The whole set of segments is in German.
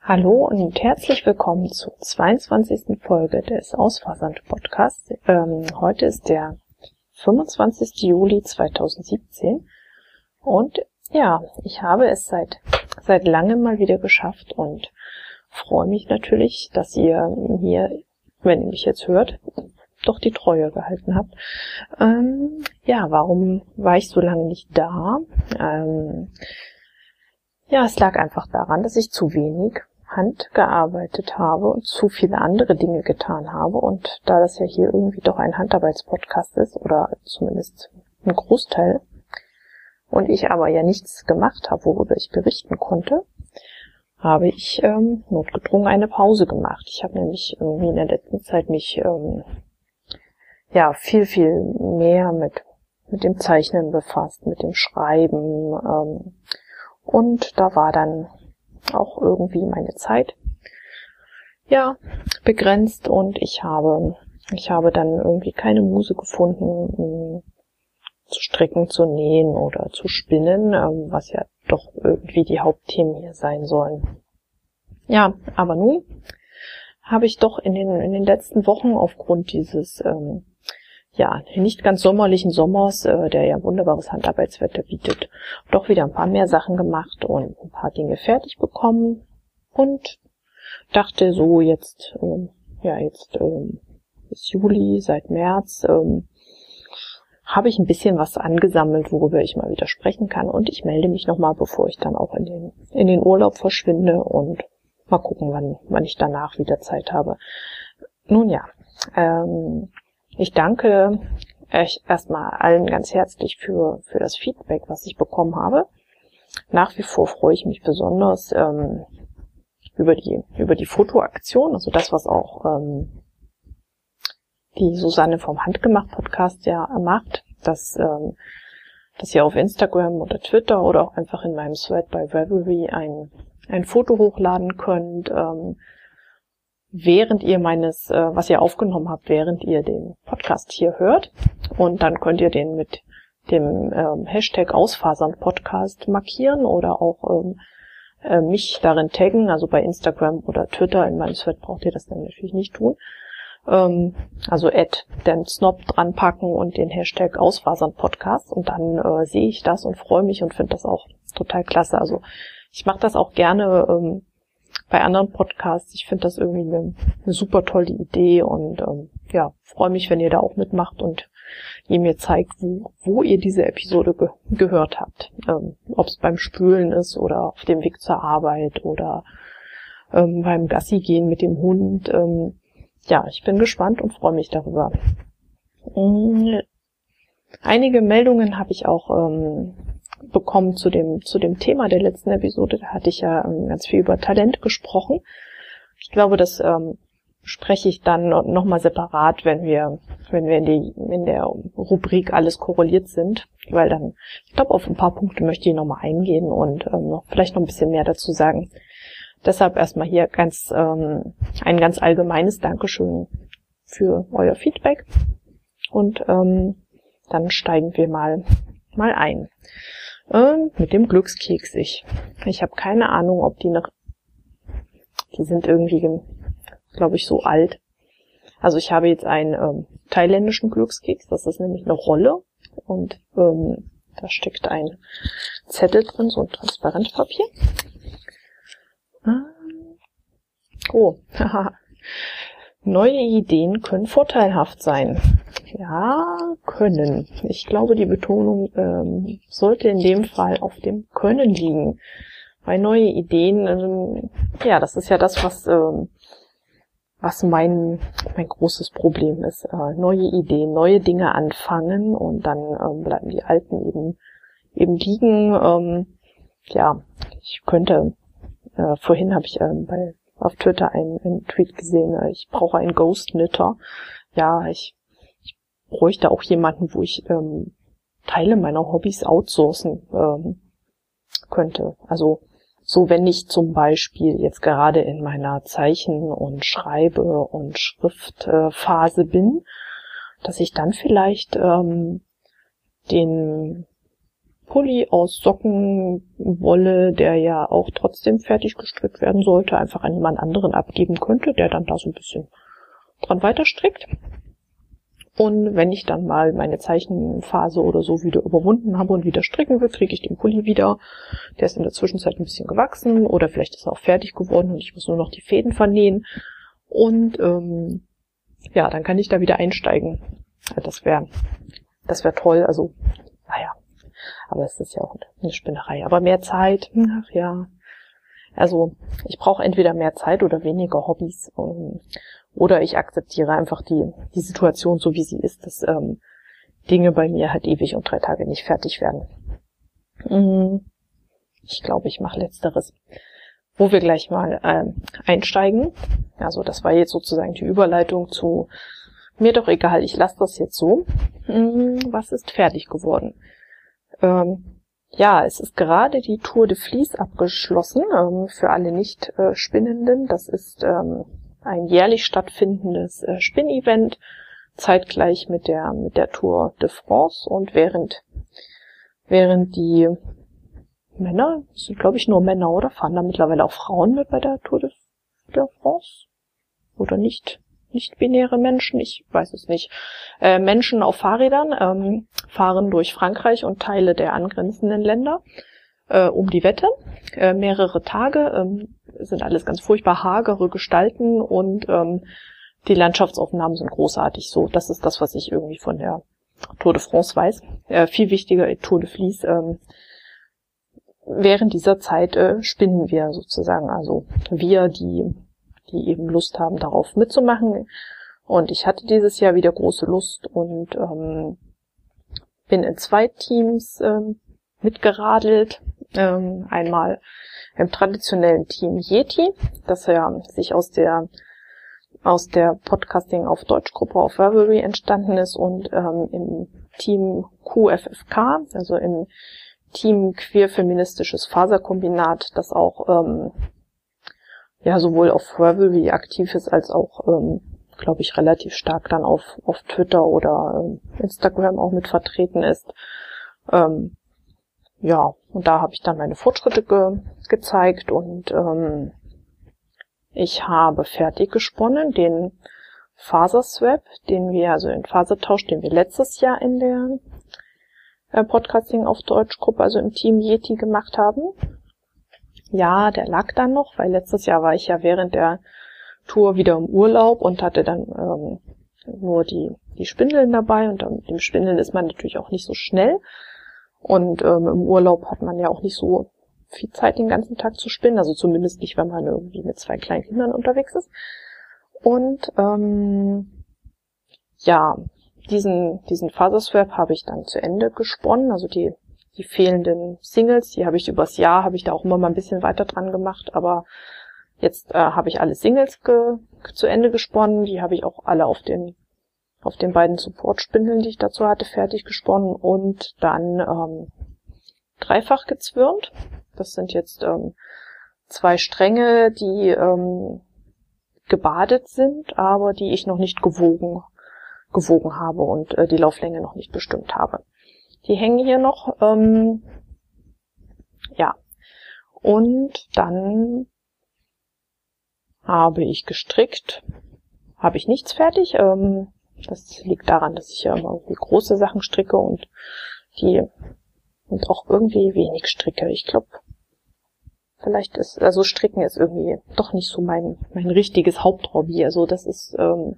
Hallo und herzlich willkommen zur 22. Folge des Ausfasand-Podcasts. Heute ist der 25. Juli 2017 und ja, ich habe es seit langem mal wieder geschafft und freue mich natürlich, dass ihr mir, wenn ihr mich jetzt hört, doch die Treue gehalten habt. Warum war ich so lange nicht da? Es lag einfach daran, dass ich zu wenig Hand gearbeitet habe und zu viele andere Dinge getan habe. Und da das ja hier irgendwie doch ein Handarbeitspodcast ist, oder zumindest ein Großteil, und ich aber ja nichts gemacht habe, worüber ich berichten konnte, habe ich notgedrungen eine Pause gemacht. Ich habe nämlich irgendwie in der letzten Zeit mich viel mehr mit dem Zeichnen befasst, mit dem Schreiben, und da war dann auch irgendwie meine Zeit begrenzt und ich habe dann irgendwie keine Muse gefunden, zu stricken, zu nähen oder zu spinnen, was ja doch irgendwie die Hauptthemen hier sein sollen. Ja, aber nun habe ich doch in den letzten Wochen aufgrund dieses nicht ganz sommerlichen Sommers, der ja wunderbares Handarbeitswetter bietet, doch wieder ein paar mehr Sachen gemacht und ein paar Dinge fertig bekommen und dachte so, jetzt ist Juli, seit März, habe ich ein bisschen was angesammelt, worüber ich mal wieder sprechen kann, und ich melde mich nochmal, bevor ich dann auch in den Urlaub verschwinde, und mal gucken, wann ich danach wieder Zeit habe. Nun ja, ich danke euch erstmal allen ganz herzlich für das Feedback, was ich bekommen habe. Nach wie vor freue ich mich besonders über die Fotoaktion, also das, was auch die Susanne vom Handgemacht-Podcast ja macht, dass ihr auf Instagram oder Twitter oder auch einfach in meinem Thread bei Ravelry ein Foto hochladen könnt, während ihr was ihr aufgenommen habt, während ihr den Podcast hier hört. Und dann könnt ihr den mit dem Hashtag Ausfasern-Podcast markieren oder auch mich darin taggen. Also bei Instagram oder Twitter, in meinem Thread braucht ihr das dann natürlich nicht tun. Also den Snob dran packen und den Hashtag Ausfasern-Podcast, und dann sehe ich das und freue mich und finde das auch total klasse. Also ich mache das auch gerne bei anderen Podcasts. Ich finde das irgendwie eine super tolle Idee und freue mich, wenn ihr da auch mitmacht und ihr mir zeigt, wo ihr diese Episode gehört habt. Ob es beim Spülen ist oder auf dem Weg zur Arbeit oder beim Gassi gehen mit dem Hund. Ich bin gespannt und freue mich darüber. Einige Meldungen habe ich auch bekommen zu dem Thema der letzten Episode. Da hatte ich ja ganz viel über Talent gesprochen. Ich glaube, das spreche ich dann nochmal separat, wenn wir in der Rubrik alles korreliert sind, weil dann, ich glaube, auf ein paar Punkte möchte ich nochmal eingehen und vielleicht noch ein bisschen mehr dazu sagen. Deshalb erstmal hier ein ganz allgemeines Dankeschön für euer Feedback, und dann steigen wir mal ein. Mit dem Glückskeks. Ich habe keine Ahnung, ob die sind irgendwie, glaube ich, so alt. Also ich habe jetzt einen thailändischen Glückskeks, das ist nämlich eine Rolle, und da steckt ein Zettel drin, so ein Transparentpapier. Neue Ideen können vorteilhaft sein. Ja, können. Ich glaube, die Betonung sollte in dem Fall auf dem Können liegen. Weil neue Ideen, das ist ja das, was mein großes Problem ist. Neue Ideen, neue Dinge anfangen, und dann bleiben die alten eben liegen. Ich könnte, vorhin habe ich auf Twitter einen Tweet gesehen, ich brauche einen Ghost-Knitter. Ja, ich bräuchte auch jemanden, wo ich Teile meiner Hobbys outsourcen könnte. Also so, wenn ich zum Beispiel jetzt gerade in meiner Zeichen- und Schreibe- und Schriftphase bin, dass ich dann vielleicht den Pulli aus Sockenwolle, der ja auch trotzdem fertig gestrickt werden sollte, einfach an jemand anderen abgeben könnte, der dann da so ein bisschen dran weiter strickt. Und wenn ich dann mal meine Zeichenphase oder so wieder überwunden habe und wieder stricken will, kriege ich den Pulli wieder. Der ist in der Zwischenzeit ein bisschen gewachsen oder vielleicht ist er auch fertig geworden und ich muss nur noch die Fäden vernähen. Und ja, dann kann ich da wieder einsteigen. Das wäre toll. Also, naja, aber es ist ja auch eine Spinnerei. Aber mehr Zeit, ach ja. Also ich brauche entweder mehr Zeit oder weniger Hobbys. Oder ich akzeptiere einfach die Situation so, wie sie ist, dass Dinge bei mir halt ewig und 3 Tage nicht fertig werden. Ich glaube, ich mache Letzteres. Wo wir gleich mal einsteigen. Also das war jetzt sozusagen die Überleitung zu mir doch egal, ich lasse das jetzt so. Was ist fertig geworden? Ja, es ist gerade die Tour de Vlies abgeschlossen, für alle Nicht-Spinnenden. Das ist ein jährlich stattfindendes Spinnevent, zeitgleich mit der Tour de France. Und während die Männer, es sind glaube ich nur Männer, oder fahren da mittlerweile auch Frauen mit bei der Tour de France? Oder nicht-binäre Menschen, ich weiß es nicht. Menschen auf Fahrrädern fahren durch Frankreich und Teile der angrenzenden Länder um die Wette. Mehrere Tage, sind alles ganz furchtbar hagere Gestalten und die Landschaftsaufnahmen sind großartig. So, das ist das, was ich irgendwie von der Tour de France weiß. Viel wichtiger, Tour de Vlies. Während dieser Zeit spinnen wir sozusagen, also wir, die eben Lust haben, darauf mitzumachen. Und ich hatte dieses Jahr wieder große Lust und bin in 2 Teams mitgeradelt. Einmal im traditionellen Team Yeti, das ja sich aus der Podcasting auf Deutsch Gruppe auf Ravelry entstanden ist, und im Team QFFK, also im Team Queer-Feministisches Faserkombinat, das auch ja sowohl auf Ravelry aktiv ist, als auch, glaube ich, relativ stark dann auf Twitter oder Instagram auch mit vertreten ist. Ja, und da habe ich dann meine Fortschritte gezeigt und ich habe fertig gesponnen den Faserswap, den Fasertausch, den wir letztes Jahr in der Podcasting auf Deutsch Gruppe, also im Team Yeti gemacht haben. Ja, der lag dann noch, weil letztes Jahr war ich ja während der Tour wieder im Urlaub und hatte dann nur die Spindeln dabei, und mit dem Spindeln ist man natürlich auch nicht so schnell. Und im Urlaub hat man ja auch nicht so viel Zeit, den ganzen Tag zu spinnen, also zumindest nicht, wenn man irgendwie mit 2 kleinen Kindern unterwegs ist. Und ja, diesen Faserswap habe ich dann zu Ende gesponnen, also die fehlenden Singles, die habe ich übers Jahr, habe ich da auch immer mal ein bisschen weiter dran gemacht, aber jetzt habe ich alle Singles zu Ende gesponnen, die habe ich auch alle auf den beiden Support-Spindeln, die ich dazu hatte, fertig gesponnen und dann dreifach gezwirnt. Das sind jetzt 2 Stränge, die gebadet sind, aber die ich noch nicht gewogen habe und die Lauflänge noch nicht bestimmt habe. Die hängen hier noch, ja. Und dann habe ich gestrickt, habe ich nichts fertig. Das liegt daran, dass ich ja immer irgendwie große Sachen stricke und auch irgendwie wenig stricke. Ich glaube, Stricken ist irgendwie doch nicht so mein richtiges Haupthobby. Also das ist,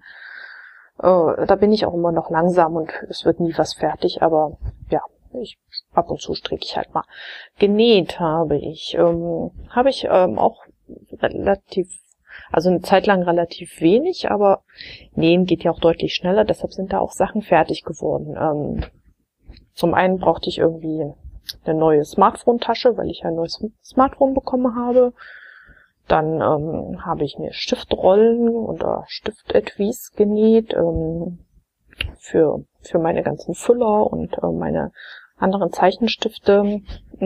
da bin ich auch immer noch langsam und es wird nie was fertig, aber ja, ab und zu stricke ich halt mal. Genäht habe ich auch eine Zeit lang relativ wenig, aber nähen geht ja auch deutlich schneller, deshalb sind da auch Sachen fertig geworden. Zum einen brauchte ich irgendwie eine neue Smartphone-Tasche, weil ich ja ein neues Smartphone bekommen habe. Dann habe ich mir Stiftrollen oder Stiftetuis genäht für meine ganzen Füller und meine anderen Zeichenstifte.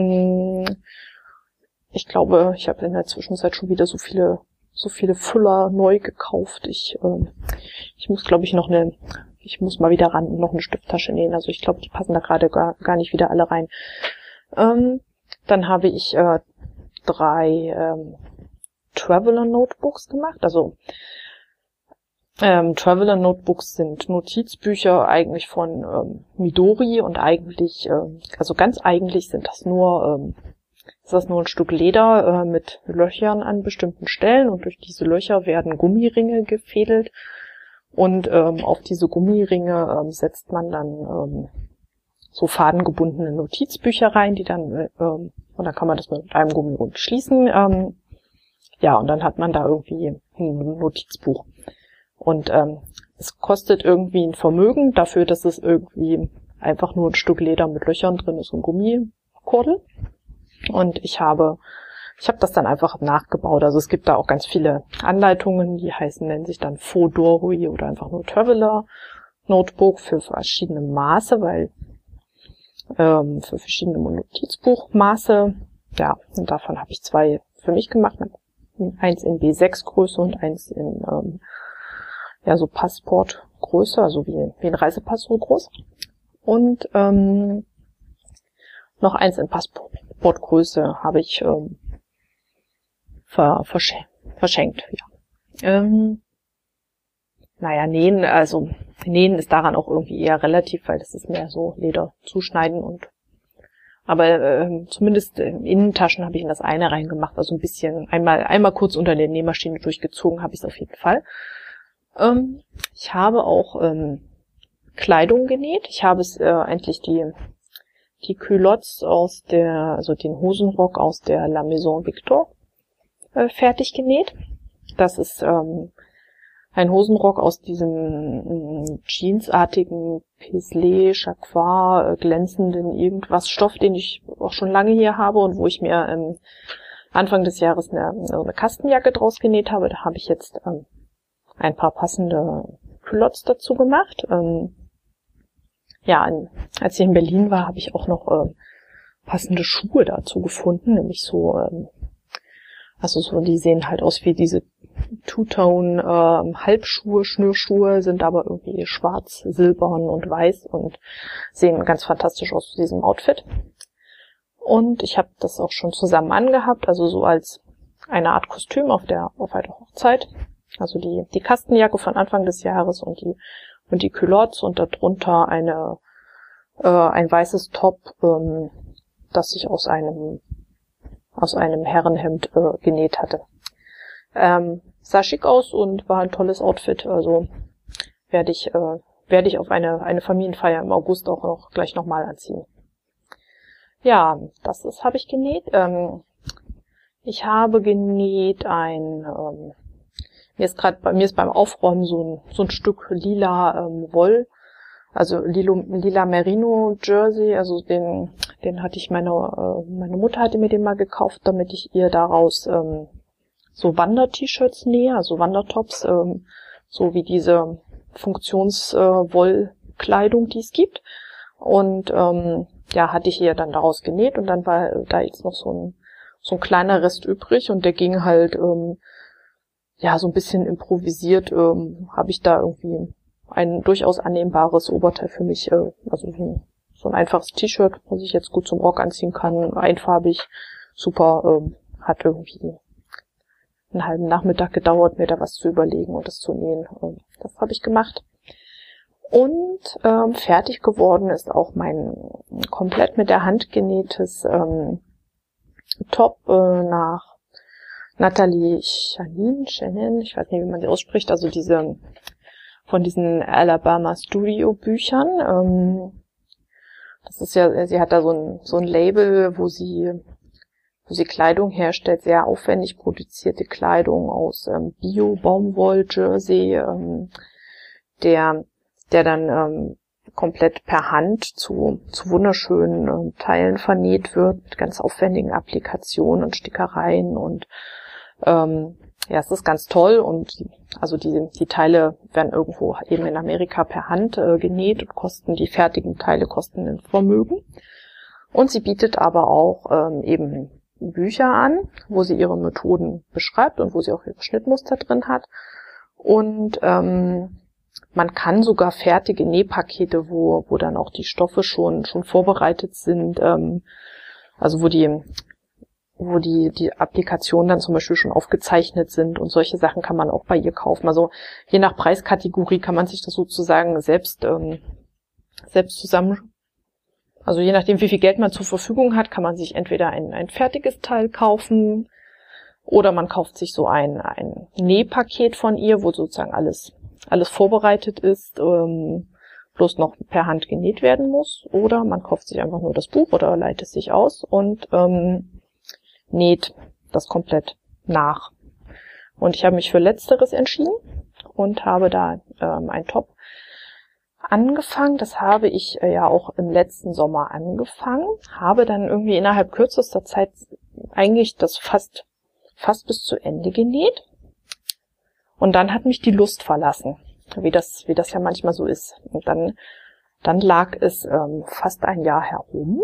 Ich glaube, ich habe in der Zwischenzeit schon wieder so viele Füller neu gekauft. Ich muss, glaube ich, ich muss mal wieder ran und noch eine Stifttasche nähen. Also ich glaube, die passen da gerade gar nicht wieder alle rein. Dann habe ich 3 Traveler Notebooks gemacht. Also Traveler Notebooks sind Notizbücher eigentlich von Midori und eigentlich, also ganz eigentlich sind das nur ist das nur ein Stück Leder mit Löchern an bestimmten Stellen und durch diese Löcher werden Gummiringe gefädelt und auf diese Gummiringe setzt man dann so fadengebundene Notizbücher rein, die dann und dann kann man das mit einem Gummirund schließen. Ja, und dann hat man da irgendwie ein Notizbuch. Und es kostet irgendwie ein Vermögen dafür, dass es irgendwie einfach nur ein Stück Leder mit Löchern drin ist und Gummikordel. Und ich habe das dann einfach nachgebaut. Also es gibt da auch ganz viele Anleitungen, die nennen sich dann Fodorui oder einfach nur Traveler Notebook für verschiedene Maße, weil für verschiedene Notizbuchmaße. Ja, und davon habe ich 2 für mich gemacht. Eins in B6 Größe und eins in so Passportgröße, also wie ein Reisepass so groß. Und noch eins in Passportgröße habe ich verschenkt. Ja. Nähen ist daran auch irgendwie eher relativ, weil das ist mehr so Leder zuschneiden aber zumindest Innentaschen habe ich in das eine reingemacht, also ein bisschen einmal kurz unter der Nähmaschine durchgezogen habe ich es auf jeden Fall. Ich habe auch Kleidung genäht. Ich habe es eigentlich die Culottes den Hosenrock aus der La Maison Victor fertig genäht. Das ist ein Hosenrock aus diesem jeansartigen Paisley, Jacquard, glänzenden irgendwas Stoff, den ich auch schon lange hier habe und wo ich mir Anfang des Jahres eine Kastenjacke draus genäht habe. Da habe ich jetzt ein paar passende Culottes dazu gemacht. Als ich in Berlin war, habe ich auch noch passende Schuhe dazu gefunden, nämlich die sehen halt aus wie diese Two-Tone Halbschuhe, Schnürschuhe, sind aber irgendwie schwarz, silbern und weiß und sehen ganz fantastisch aus zu diesem Outfit. Und ich habe das auch schon zusammen angehabt, also so als eine Art Kostüm auf einer Hochzeit. Also die Kastenjacke von Anfang des Jahres und die Culottes und darunter ein weißes Top, das ich aus einem Herrenhemd genäht hatte. Sah schick aus und war ein tolles Outfit, also werde ich auf eine Familienfeier im August auch noch gleich nochmal anziehen. Ja, habe ich genäht. Ich habe genäht mir ist beim Aufräumen so ein Stück lila Woll, also lila Merino Jersey, also den hatte ich meine Mutter hatte mir den mal gekauft, damit ich ihr daraus so Wander-T-Shirts nähe, also Wandertops, so wie diese Funktionswollkleidung, die es gibt. Und hatte ich ihr dann daraus genäht und dann war da jetzt noch so ein kleiner Rest übrig und der ging halt so ein bisschen improvisiert, habe ich da irgendwie ein durchaus annehmbares Oberteil für mich, also so ein einfaches T-Shirt, was ich jetzt gut zum Rock anziehen kann, einfarbig, super, hat irgendwie einen halben Nachmittag gedauert, mir da was zu überlegen und das zu nähen. Das habe ich gemacht. Und fertig geworden ist auch mein komplett mit der Hand genähtes Top nach Nathalie Shannon, ich weiß nicht, wie man sie ausspricht, also von diesen Alabama Studio Büchern. Das ist ja, sie hat da so ein Label, wo sie Kleidung herstellt, sehr aufwendig produzierte Kleidung aus Bio-Baumwoll-Jersey, der dann komplett per Hand zu wunderschönen Teilen vernäht wird, mit ganz aufwendigen Applikationen und Stickereien und es ist ganz toll und also die Teile werden irgendwo eben in Amerika per Hand genäht und die fertigen Teile kosten ein Vermögen. Und sie bietet aber auch eben Bücher an, wo sie ihre Methoden beschreibt und wo sie auch ihre Schnittmuster drin hat. Und man kann sogar fertige Nähpakete, wo dann auch die Stoffe schon vorbereitet sind, Also wo die Applikationen dann zum Beispiel schon aufgezeichnet sind und solche Sachen kann man auch bei ihr kaufen. Also je nach Preiskategorie kann man sich das sozusagen selbst zusammen, also je nachdem wie viel Geld man zur Verfügung hat, kann man sich entweder ein fertiges Teil kaufen oder man kauft sich so ein Nähpaket von ihr, wo sozusagen alles vorbereitet ist, bloß noch per Hand genäht werden muss, oder man kauft sich einfach nur das Buch oder leiht es sich aus und näht das komplett nach. Und ich habe mich für Letzteres entschieden und habe da ein Top angefangen. Das habe ich ja auch im letzten Sommer angefangen, habe dann irgendwie innerhalb kürzester Zeit eigentlich das fast bis zu Ende genäht. Und dann hat mich die Lust verlassen, wie das ja manchmal so ist. Und dann lag es fast ein Jahr herum.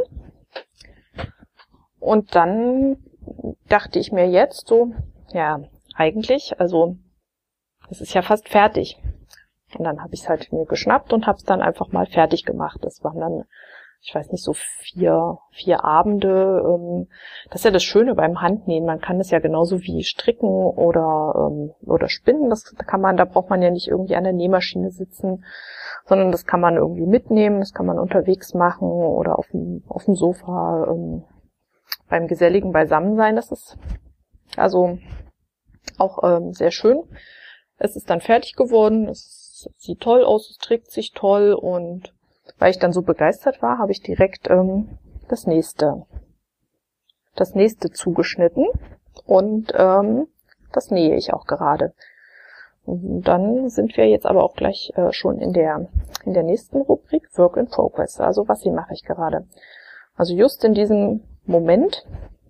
Und dann dachte ich mir jetzt so, ja, eigentlich, also es ist ja fast fertig. Und dann habe ich es halt mir geschnappt und habe es dann einfach mal fertig gemacht. Das waren dann, ich weiß nicht, so vier Abende. Das ist ja das Schöne beim Handnähen. Man kann es ja genauso wie stricken oder spinnen. Da braucht man ja nicht irgendwie an der Nähmaschine sitzen, sondern das kann man irgendwie mitnehmen. Das kann man unterwegs machen oder auf dem Sofa beim geselligen Beisammensein. Das ist also auch sehr schön. Es ist dann fertig geworden. Es sieht toll aus, es trägt sich toll, und weil ich dann so begeistert war, habe ich direkt das nächste zugeschnitten, und das nähe ich auch gerade. Und dann sind wir jetzt aber auch gleich schon in der nächsten Rubrik, Work in Progress. Also was mache ich gerade? Also just in diesem Moment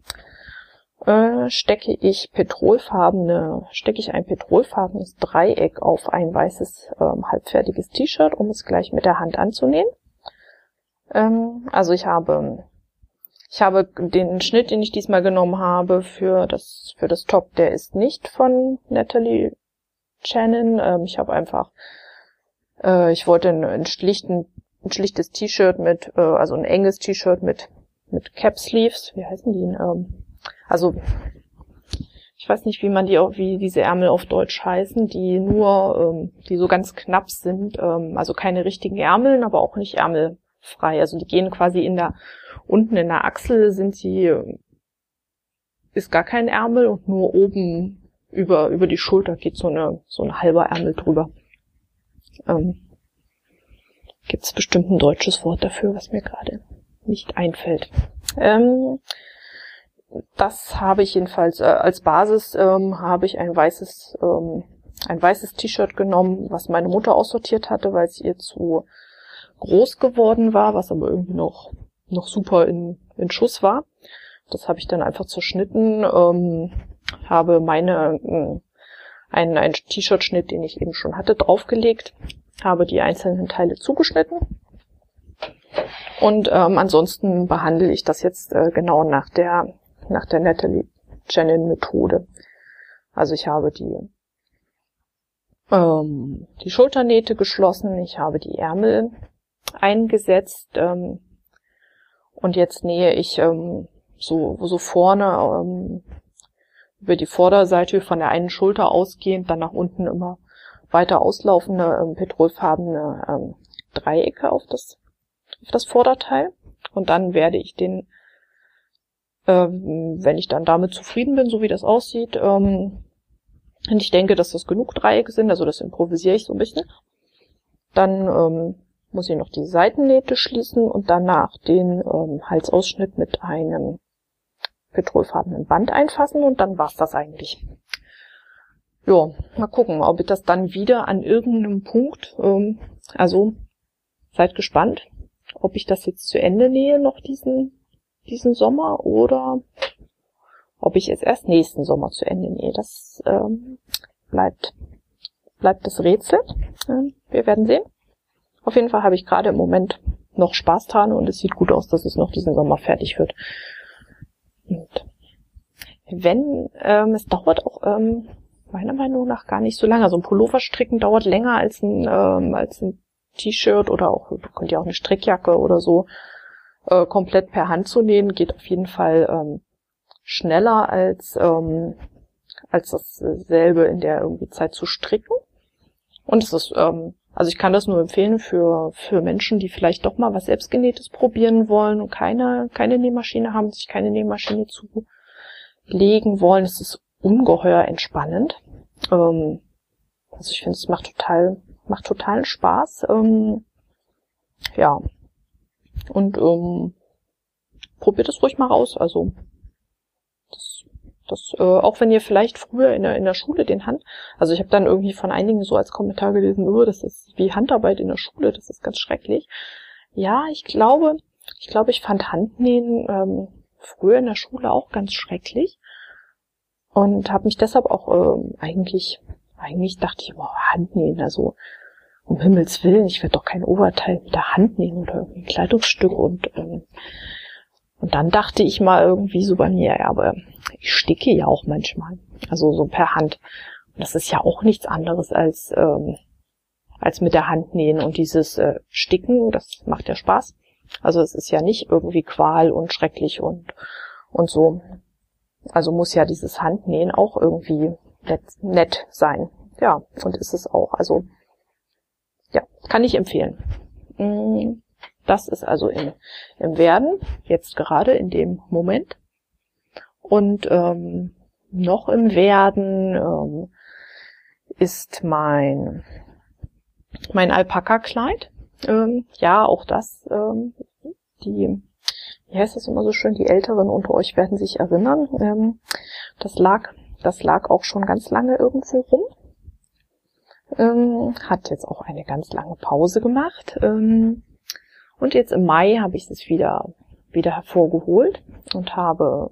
stecke ich ein petrolfarbenes Dreieck auf ein weißes halbfertiges T-Shirt, um es gleich mit der Hand anzunähen. Also ich habe den Schnitt, den ich diesmal genommen habe für das Top, der ist nicht von Natalie Shannon. Ich habe einfach, ich wollte ein schlichtes T-Shirt also ein enges T-Shirt mit Cap Sleeves. Wie heißen die? Also ich weiß nicht, wie diese Ärmel auf Deutsch heißen, die so ganz knapp sind, also keine richtigen Ärmeln, aber auch nicht ärmelfrei. Also die gehen quasi unten in der Achsel ist gar kein Ärmel, und nur oben über die Schulter geht so ein halber Ärmel drüber. Gibt es bestimmt ein deutsches Wort dafür, was mir gerade nicht einfällt. Das habe ich jedenfalls als Basis habe ich ein weißes T-Shirt genommen, was meine Mutter aussortiert hatte, weil es ihr zu groß geworden war, was aber irgendwie noch super in Schuss war. Das habe ich dann einfach zerschnitten, habe einen T-Shirt-Schnitt, den ich eben schon hatte, draufgelegt, habe die einzelnen Teile zugeschnitten, und ansonsten behandle ich das jetzt genau nach der Natalie Shannon Methode. Also ich habe die Schulternähte geschlossen, ich habe die Ärmel eingesetzt, und jetzt nähe ich so vorne über die Vorderseite von der einen Schulter ausgehend, dann nach unten immer weiter auslaufende petrolfarbene Dreiecke auf das Vorderteil, und dann werde ich den, wenn ich dann damit zufrieden bin, so wie das aussieht, und ich denke, dass das genug Dreiecke sind, also das improvisiere ich so ein bisschen, dann muss ich noch die Seitennähte schließen und danach den Halsausschnitt mit einem petrolfarbenen Band einfassen, und dann war's das eigentlich. Ja, mal gucken, ob ich das dann wieder an irgendeinem Punkt, also seid gespannt, ob ich das jetzt zu Ende nähe noch diesen Sommer, oder ob ich es erst nächsten Sommer zu Ende nähe. Das bleibt das Rätsel. Wir werden sehen. Auf jeden Fall habe ich gerade im Moment noch Spaß dran, und es sieht gut aus, dass es noch diesen Sommer fertig wird. Und es dauert auch meiner Meinung nach gar nicht so lange. Also ein Pullover stricken dauert länger als ein T-Shirt, oder auch, könnt ihr auch eine Strickjacke oder so. komplett per Hand zu nähen geht auf jeden Fall schneller als dasselbe in der irgendwie Zeit zu stricken. Und es ist, also ich kann das nur empfehlen für Menschen, die vielleicht doch mal was Selbstgenähtes probieren wollen und keine Nähmaschine haben, sich keine Nähmaschine zulegen wollen. Es ist ungeheuer entspannend. Also ich finde, es macht totalen Spaß. Ja. Und probiert es ruhig mal raus. Also das auch wenn ihr vielleicht früher in der Schule also ich habe dann irgendwie von einigen so als Kommentar gelesen, das ist wie Handarbeit in der Schule, das ist ganz schrecklich. Ja, ich glaube, ich fand Handnähen früher in der Schule auch ganz schrecklich und habe mich deshalb auch eigentlich dachte ich, Handnähen, also um Himmels Willen, ich werde doch kein Oberteil mit der Hand nähen oder irgendwie ein Kleidungsstück und dann dachte ich mal irgendwie so bei mir, ja, aber ich sticke ja auch manchmal, also so per Hand. Und das ist ja auch nichts anderes als mit der Hand nähen und dieses Sticken, das macht ja Spaß. Also es ist ja nicht irgendwie Qual und schrecklich und so. Also muss ja dieses Handnähen auch irgendwie nett sein. Ja, und ist es auch. Also ja, kann ich empfehlen. Das ist also im Werden, jetzt gerade in dem Moment. Und noch im Werden ist mein Alpaka-Kleid. Ja, auch das, wie heißt das immer so schön, die Älteren unter euch werden sich erinnern. Das lag auch schon ganz lange irgendwo rum. Hat jetzt auch eine ganz lange Pause gemacht. Und jetzt im Mai habe ich es wieder hervorgeholt und habe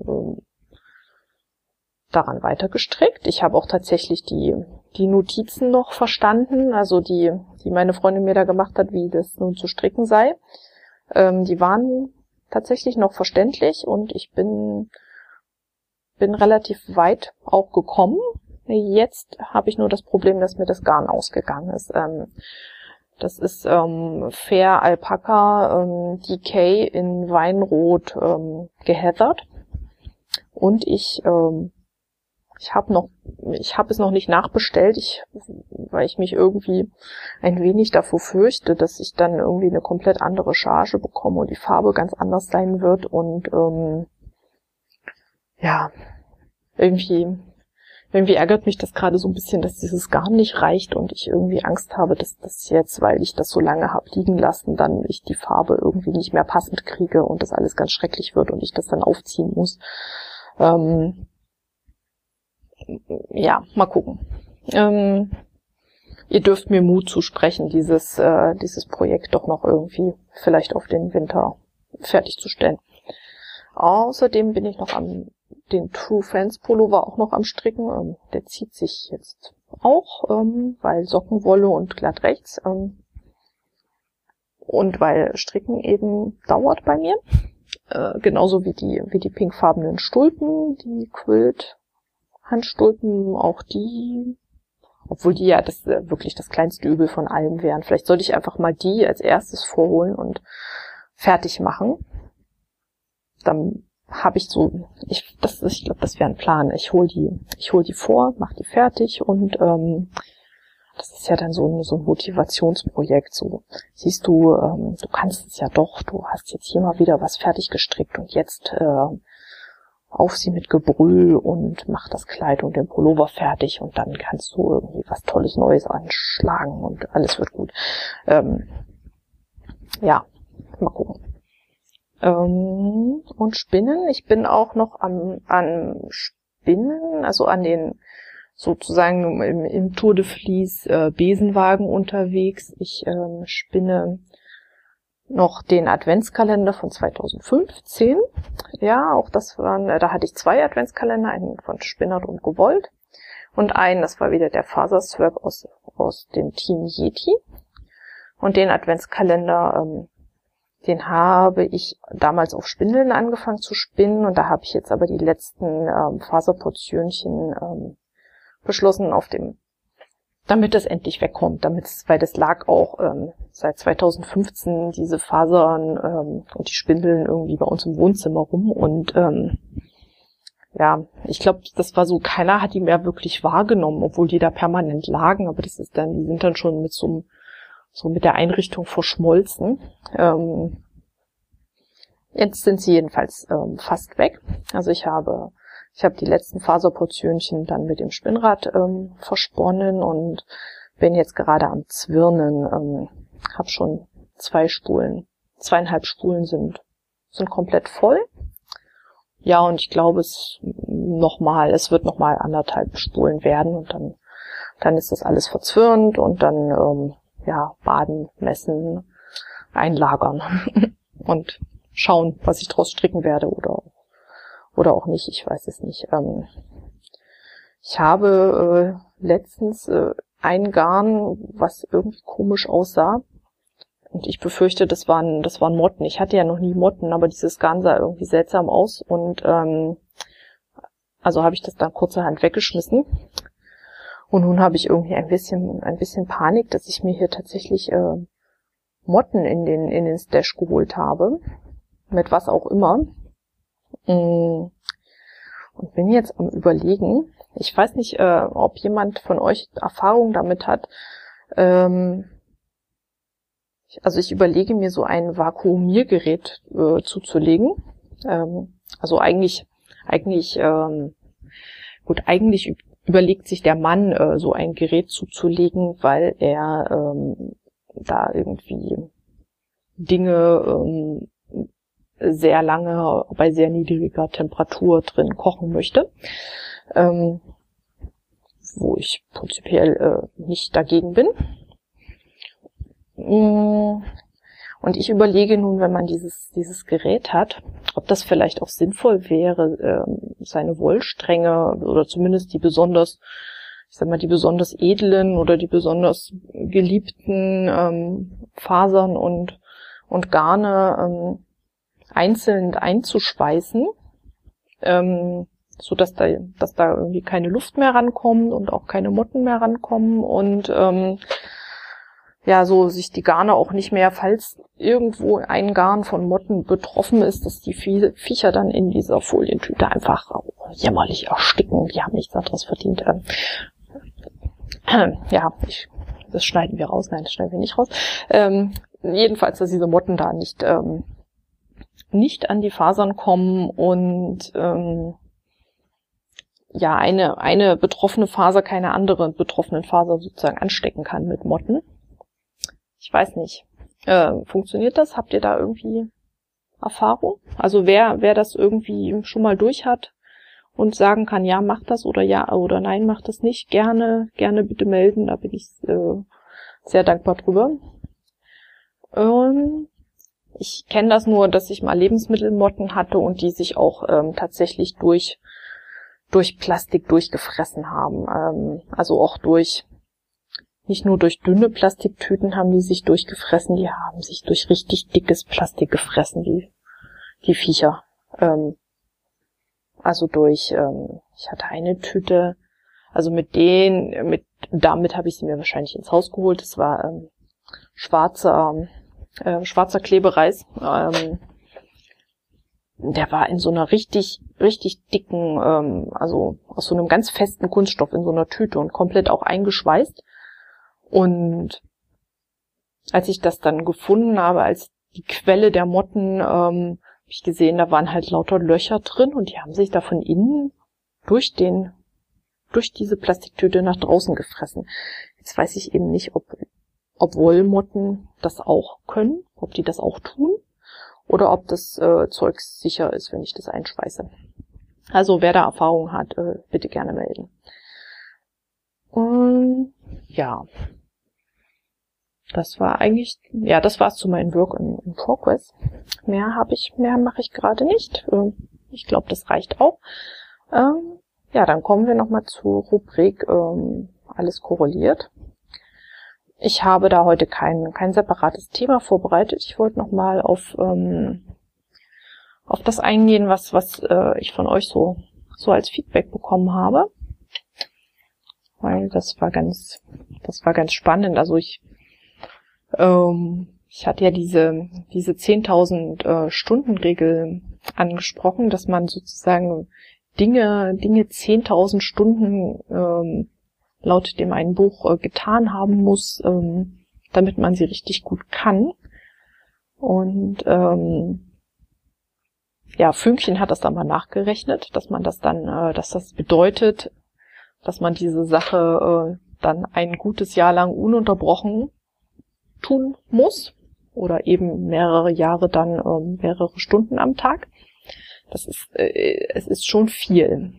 daran weiter gestrickt. Ich habe auch tatsächlich die Notizen noch verstanden, also die meine Freundin mir da gemacht hat, wie das nun zu stricken sei. Die waren tatsächlich noch verständlich und ich bin relativ weit auch gekommen. Jetzt habe ich nur das Problem, dass mir das Garn ausgegangen ist. Das ist Fair Alpaca DK in Weinrot geheathert. Und ich habe es noch nicht nachbestellt, weil ich mich irgendwie ein wenig davor fürchte, dass ich dann irgendwie eine komplett andere Charge bekomme und die Farbe ganz anders sein wird und ja, irgendwie ärgert mich das gerade so ein bisschen, dass dieses Garn nicht reicht und ich irgendwie Angst habe, dass das jetzt, weil ich das so lange habe liegen lassen, dann ich die Farbe irgendwie nicht mehr passend kriege und das alles ganz schrecklich wird und ich das dann aufziehen muss. Ja, mal gucken. Ihr dürft mir Mut zusprechen, dieses Projekt doch noch irgendwie vielleicht auf den Winter fertigzustellen. Außerdem bin ich noch den True Friends Pullover auch noch am Stricken. Der zieht sich jetzt auch, weil Sockenwolle und glatt rechts. Und weil Stricken eben dauert bei mir. Genauso wie die pinkfarbenen Stulpen, die Quilt-Handstulpen, auch die, obwohl die ja wirklich das kleinste Übel von allem wären. Vielleicht sollte ich einfach mal die als erstes vorholen und fertig machen. Dann habe ich ich glaube, das wäre ein Plan. Ich hol die vor, mach die fertig und das ist ja dann so ein Motivationsprojekt. So siehst du, du kannst es ja doch. Du hast jetzt hier mal wieder was fertig gestrickt und jetzt auf sie mit Gebrüll und mach das Kleid und den Pullover fertig und dann kannst du irgendwie was Tolles Neues anschlagen und alles wird gut. Ja, mal gucken. Und Spinnen. Ich bin auch noch an Spinnen, also an den sozusagen im Tour de Vlies Besenwagen unterwegs. Ich spinne noch den Adventskalender von 2015. Ja, auch da hatte ich 2 Adventskalender, einen von Spinnert und Gewollt und einen, das war wieder der Faserswerk aus dem Team Yeti. Und den Adventskalender, den habe ich damals auf Spindeln angefangen zu spinnen und da habe ich jetzt aber die letzten Faserportionchen beschlossen, auf dem damit das endlich wegkommt, weil das lag auch seit 2015 diese Fasern und die Spindeln irgendwie bei uns im Wohnzimmer rum und ja, ich glaube, das war so, keiner hat die mehr wirklich wahrgenommen, obwohl die da permanent lagen, aber die sind dann schon mit der Einrichtung verschmolzen. Jetzt sind sie jedenfalls fast weg. Also ich habe die letzten Faserportionchen dann mit dem Spinnrad versponnen und bin jetzt gerade am Zwirnen. Habe schon 2,5 Spulen sind komplett voll. Ja, und ich glaube, es wird nochmal 1,5 Spulen werden und dann ist das alles verzwirnt und dann baden, messen, einlagern und schauen, was ich draus stricken werde oder auch nicht, ich weiß es nicht. Ich habe letztens ein Garn, was irgendwie komisch aussah. Und ich befürchte, das waren Motten. Ich hatte ja noch nie Motten, aber dieses Garn sah irgendwie seltsam aus. Und also habe ich das dann kurzerhand weggeschmissen. Und nun habe ich irgendwie ein bisschen Panik, dass ich mir hier tatsächlich Motten in den Stash geholt habe. Mit was auch immer. Und bin jetzt am Überlegen. Ich weiß nicht, ob jemand von euch Erfahrung damit hat. Also ich überlege mir so ein Vakuumiergerät zuzulegen. Also eigentlich überlegt sich der Mann so ein Gerät zuzulegen, weil er da irgendwie Dinge sehr lange bei sehr niedriger Temperatur drin kochen möchte. Wo ich prinzipiell nicht dagegen bin. Und ich überlege nun, wenn man dieses Gerät hat, ob das vielleicht auch sinnvoll wäre, seine Wollstränge oder zumindest die besonders edlen oder die besonders geliebten Fasern und Garne einzeln einzuschweißen, so dass da irgendwie keine Luft mehr rankommt und auch keine Motten mehr rankommen und so sich die Garne auch nicht mehr, falls irgendwo ein Garn von Motten betroffen ist, dass die Viecher dann in dieser Folientüte einfach jämmerlich ersticken. Die haben nichts anderes verdient. Das schneiden wir raus. Nein, das schneiden wir nicht raus. Jedenfalls, dass diese Motten da nicht an die Fasern kommen und eine betroffene Faser keine andere betroffenen Faser sozusagen anstecken kann mit Motten. Ich weiß nicht. Funktioniert das? Habt ihr da irgendwie Erfahrung? Also wer das irgendwie schon mal durch hat und sagen kann, ja, mach das oder ja oder nein, mach das nicht, gerne bitte melden. Da bin ich sehr dankbar drüber. Ich kenne das nur, dass ich mal Lebensmittelmotten hatte und die sich auch tatsächlich durch Plastik durchgefressen haben. Also auch nicht nur durch dünne Plastiktüten haben die sich durchgefressen, die haben sich durch richtig dickes Plastik gefressen, die Viecher. Ich hatte eine Tüte, also damit habe ich sie mir wahrscheinlich ins Haus geholt. Das war schwarzer Klebereis. Der war in so einer richtig, richtig dicken, also aus so einem ganz festen Kunststoff in so einer Tüte und komplett auch eingeschweißt. Und als ich das dann gefunden habe, als die Quelle der Motten, habe ich gesehen, da waren halt lauter Löcher drin und die haben sich da von innen durch diese Plastiktüte nach draußen gefressen. Jetzt weiß ich eben nicht, ob Wollmotten das auch können, ob die das auch tun oder ob das Zeug sicher ist, wenn ich das einschweiße. Also wer da Erfahrung hat, bitte gerne melden. Und ja, das war's zu meinem Work in Progress. Mehr mache ich gerade nicht. Ich glaube, das reicht auch. Dann kommen wir nochmal zur Rubrik alles korreliert. Ich habe da heute kein separates Thema vorbereitet. Ich wollte nochmal auf das eingehen, was ich von euch so als Feedback bekommen habe. Weil das war ganz war ganz spannend. Also ich hatte ja diese 10.000 Stunden-Regel angesprochen, dass man sozusagen Dinge 10.000 Stunden laut dem einen Buch getan haben muss, damit man sie richtig gut kann. Und Fünkchen hat das dann mal nachgerechnet, dass man das dann, dass das bedeutet, dass man diese Sache dann ein gutes Jahr lang ununterbrochen tun muss oder eben mehrere Jahre dann mehrere Stunden am Tag. Es ist schon viel.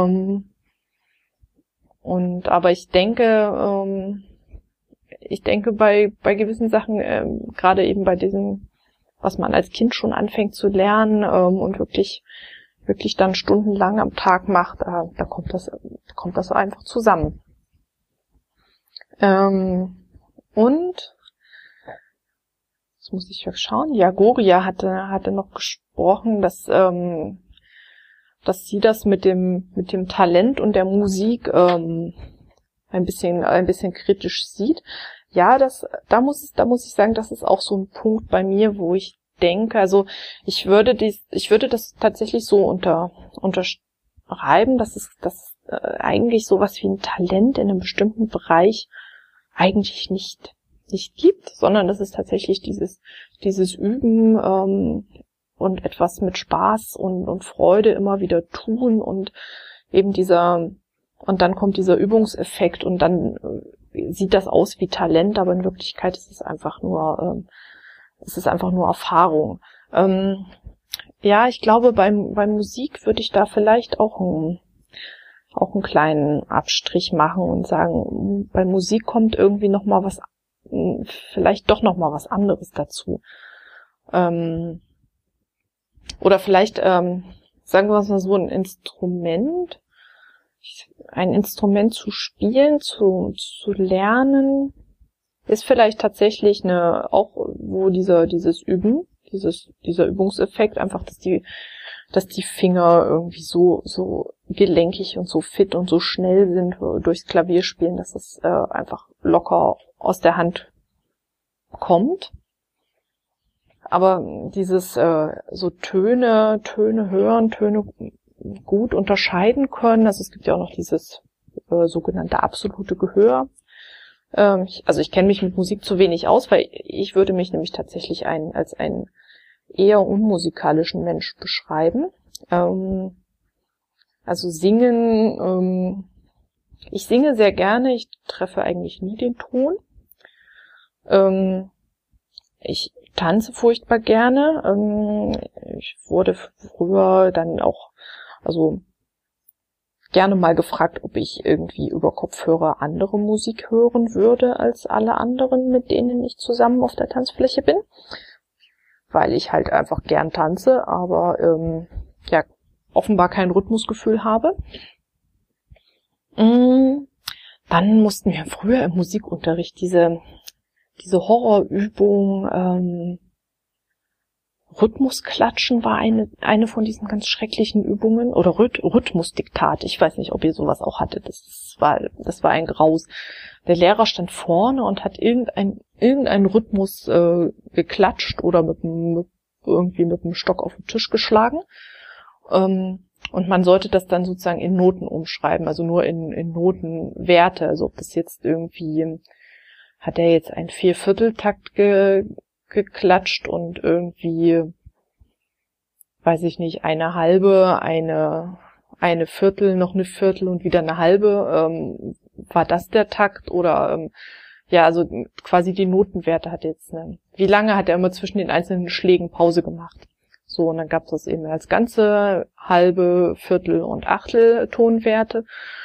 Aber ich denke bei gewissen Sachen, gerade eben bei diesem, was man als Kind schon anfängt zu lernen und wirklich dann stundenlang am Tag macht, da kommt das einfach zusammen. Und jetzt muss ich schauen. Ja, Goria hatte noch gesprochen, dass sie das mit dem Talent und der Musik ein bisschen kritisch sieht. Ja, da muss ich sagen, das ist auch so ein Punkt bei mir, wo ich denke, also ich würde das tatsächlich so unterschreiben, dass es eigentlich sowas wie ein Talent in einem bestimmten Bereich eigentlich nicht gibt, sondern das ist tatsächlich dieses Üben und etwas mit Spaß und Freude immer wieder tun und eben und dann kommt dieser Übungseffekt und dann sieht das aus wie Talent, aber in Wirklichkeit ist es einfach nur Erfahrung. Ich glaube, bei Musik würde ich da vielleicht auch einen kleinen Abstrich machen und sagen, bei Musik kommt irgendwie noch mal vielleicht doch noch mal was anderes dazu. Oder vielleicht, sagen wir es mal so, ein Instrument zu spielen, zu lernen, ist vielleicht tatsächlich auch wo dieser Übungseffekt einfach, dass die Finger irgendwie so gelenkig und so fit und so schnell sind durchs Klavierspielen, dass es einfach locker aus der Hand kommt. Aber dieses so Töne hören, Töne gut unterscheiden können, also es gibt ja auch noch dieses sogenannte absolute Gehör. Ich kenne mich mit Musik zu wenig aus, weil ich würde mich nämlich tatsächlich als einen eher unmusikalischen Mensch beschreiben. Also singen, ich singe sehr gerne, ich treffe eigentlich nie den Ton. Ich tanze furchtbar gerne. Ich wurde früher dann auch, gerne mal gefragt, ob ich irgendwie über Kopfhörer andere Musik hören würde als alle anderen, mit denen ich zusammen auf der Tanzfläche bin. Weil ich halt einfach gern tanze, aber offenbar kein Rhythmusgefühl habe. Dann mussten wir früher im Musikunterricht diese Horrorübung, Rhythmusklatschen war eine von diesen ganz schrecklichen Übungen, oder Rhythmusdiktat. Ich weiß nicht, ob ihr sowas auch hattet. Das war ein Graus. Der Lehrer stand vorne und hat irgendeinen Rhythmus geklatscht oder irgendwie mit dem Stock auf den Tisch geschlagen. Und man sollte das dann sozusagen in Noten umschreiben, also nur in Notenwerte. Also ob das jetzt irgendwie, hat er jetzt einen Viervierteltakt geklatscht und irgendwie, weiß ich nicht, eine halbe, eine Viertel, noch eine Viertel und wieder eine halbe, war das der Takt oder also quasi die Notenwerte hat jetzt wie lange hat er immer zwischen den einzelnen Schlägen Pause gemacht. So, und dann gab es das eben als ganze, halbe, Viertel und Achtel Tonwerte.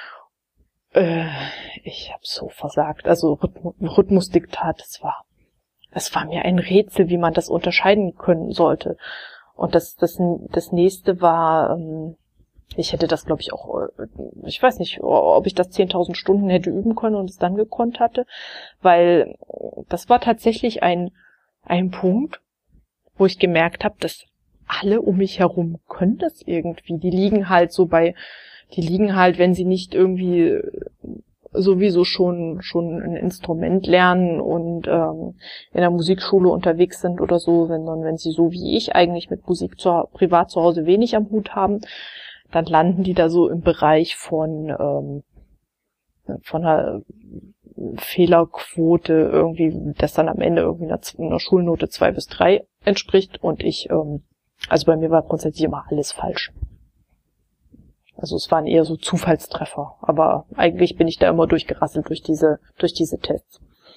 Ich habe so versagt. Also Rhythmusdiktat, das war mir ein Rätsel, wie man das unterscheiden können sollte. Und das nächste war, ich hätte das, glaube ich, auch, ich weiß nicht, ob ich das 10.000 Stunden hätte üben können und es dann gekonnt hatte, weil das war tatsächlich ein Punkt, wo ich gemerkt habe, dass alle um mich herum können das irgendwie. Die liegen halt, wenn sie nicht irgendwie sowieso schon ein Instrument lernen und in der Musikschule unterwegs sind oder so, wenn sie so wie ich eigentlich mit Musik privat zu Hause wenig am Hut haben, dann landen die da so im Bereich von einer Fehlerquote irgendwie, das dann am Ende irgendwie einer Schulnote 2 bis 3 entspricht und also bei mir war grundsätzlich immer alles falsch. Also es waren eher so Zufallstreffer, aber eigentlich bin ich da immer durchgerasselt durch diese Tests.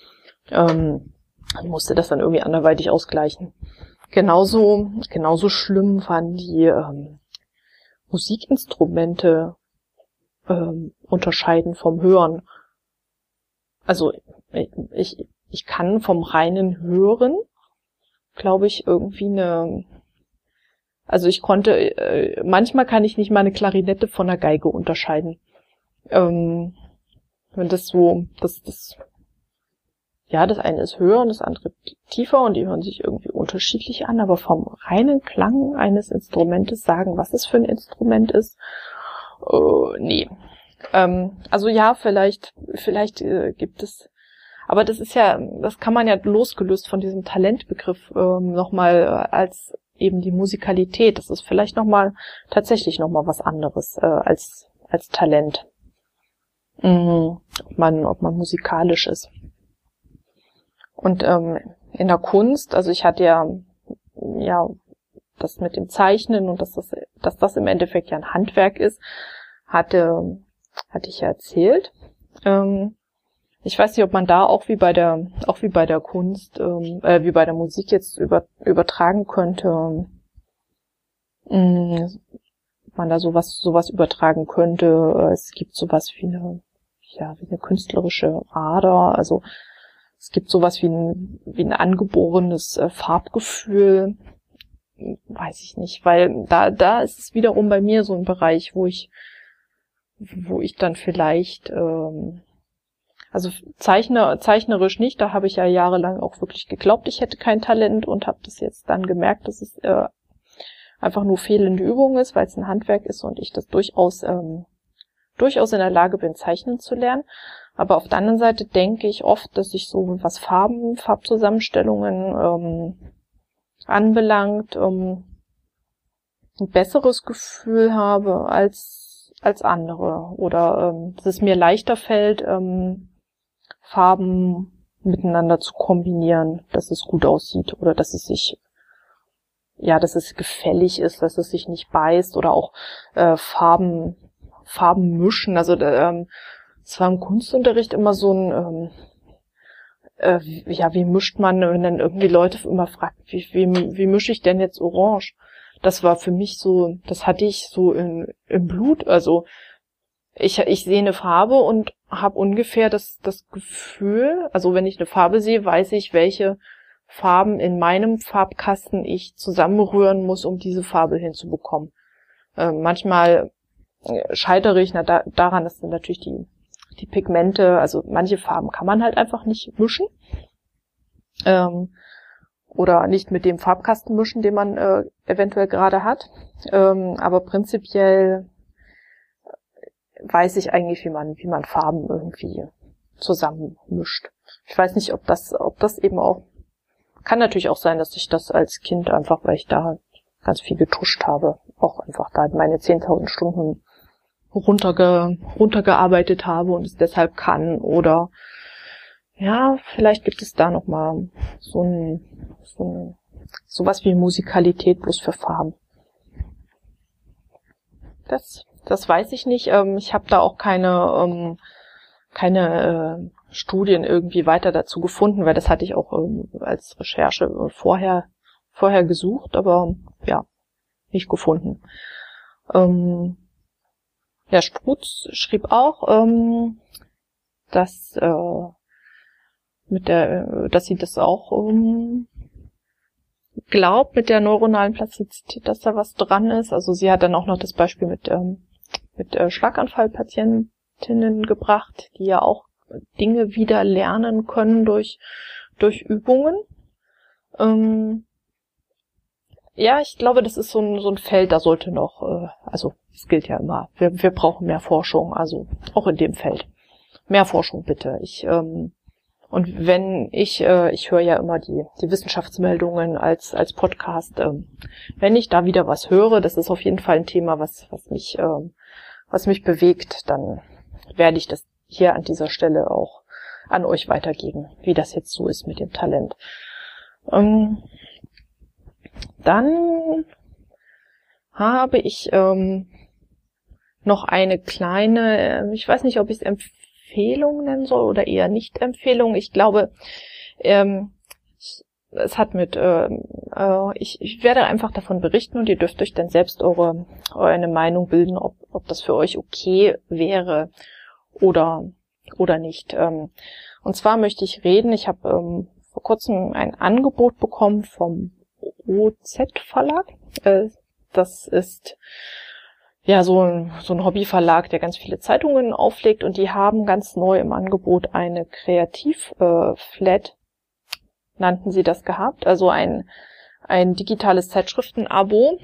Ich musste das dann irgendwie anderweitig ausgleichen. Genauso schlimm waren die Musikinstrumente unterscheiden vom Hören. Also ich kann vom reinen Hören, glaube ich, irgendwie also ich konnte, manchmal kann ich nicht mal eine Klarinette von einer Geige unterscheiden. Wenn das so, ja, das eine ist höher und das andere tiefer und die hören sich irgendwie unterschiedlich an, aber vom reinen Klang eines Instrumentes sagen, was es für ein Instrument ist, nee. Also ja, vielleicht gibt es, aber das kann man ja losgelöst von diesem Talentbegriff nochmal als eben die Musikalität, das ist vielleicht tatsächlich nochmal was anderes als Talent. Ob man musikalisch ist. Und in der Kunst, also ich hatte ja das mit dem Zeichnen und dass das im Endeffekt ja ein Handwerk ist, hatte ich ja erzählt. Ich weiß nicht, ob man da auch wie bei der Kunst, wie bei der Musik jetzt übertragen könnte, man da sowas übertragen könnte. Es gibt sowas wie eine künstlerische Ader, also es gibt sowas wie ein angeborenes Farbgefühl, weiß ich nicht, weil da ist es wiederum bei mir so ein Bereich, wo ich dann vielleicht also zeichnerisch nicht, da habe ich ja jahrelang auch wirklich geglaubt, ich hätte kein Talent und habe das jetzt dann gemerkt, dass es einfach nur fehlende Übung ist, weil es ein Handwerk ist und ich das durchaus in der Lage bin, zeichnen zu lernen. Aber auf der anderen Seite denke ich oft, dass ich so, was Farbzusammenstellungen anbelangt, ein besseres Gefühl habe als andere oder dass es mir leichter fällt, Farben miteinander zu kombinieren, dass es gut aussieht oder dass es gefällig ist, dass es sich nicht beißt oder auch Farben mischen. Also es war im Kunstunterricht immer so ein wie mischt man, wenn dann irgendwie Leute immer fragen, wie mische ich denn jetzt Orange? Das war für mich so, das hatte ich so im Blut. Also ich sehe eine Farbe und habe ungefähr das Gefühl, also wenn ich eine Farbe sehe, weiß ich, welche Farben in meinem Farbkasten ich zusammenrühren muss, um diese Farbe hinzubekommen. Manchmal scheitere ich daran, dass dann natürlich die Pigmente, also manche Farben kann man halt einfach nicht mischen. Oder nicht mit dem Farbkasten mischen, den man eventuell gerade hat. Aber prinzipiell weiß ich eigentlich, wie man Farben irgendwie zusammenmischt. Ich weiß nicht, ob das eben auch, kann natürlich auch sein, dass ich das als Kind einfach, weil ich da ganz viel getuscht habe, auch einfach da meine 10.000 Stunden runtergearbeitet habe und es deshalb kann, oder ja, vielleicht gibt es da nochmal sowas wie Musikalität bloß für Farben. Das weiß ich nicht. Ich habe da auch keine Studien irgendwie weiter dazu gefunden, weil das hatte ich auch als Recherche vorher gesucht, aber ja, nicht gefunden. Ja, Sprutz schrieb auch, dass sie das auch glaubt mit der neuronalen Plastizität, dass da was dran ist. Also sie hat dann auch noch das Beispiel mit Schlaganfallpatientinnen gebracht, die ja auch Dinge wieder lernen können durch Übungen. Ja, ich glaube, das ist so ein Feld, da sollte noch, also es gilt ja immer, wir brauchen mehr Forschung, also auch in dem Feld. mehr Forschung bitte. Und wenn ich höre ja immer die Wissenschaftsmeldungen als Podcast, wenn ich da wieder was höre, das ist auf jeden Fall ein Thema, was mich bewegt, dann werde ich das hier an dieser Stelle auch an euch weitergeben, wie das jetzt so ist mit dem Talent. Dann habe ich noch eine kleine, ich weiß nicht, ob ich es Empfehlung nennen soll oder eher Nicht-Empfehlung. Ich glaube, es hat ich werde einfach davon berichten und ihr dürft euch dann selbst eine Meinung bilden, ob das für euch okay wäre oder nicht. Und zwar möchte ich reden, ich habe vor kurzem ein Angebot bekommen vom OZ Verlag. Das ist ja so ein Hobbyverlag, der ganz viele Zeitungen auflegt, und die haben ganz neu im Angebot eine Kreativ-Flat, nannten sie das, gehabt. Also ein digitales Zeitschriften-Abo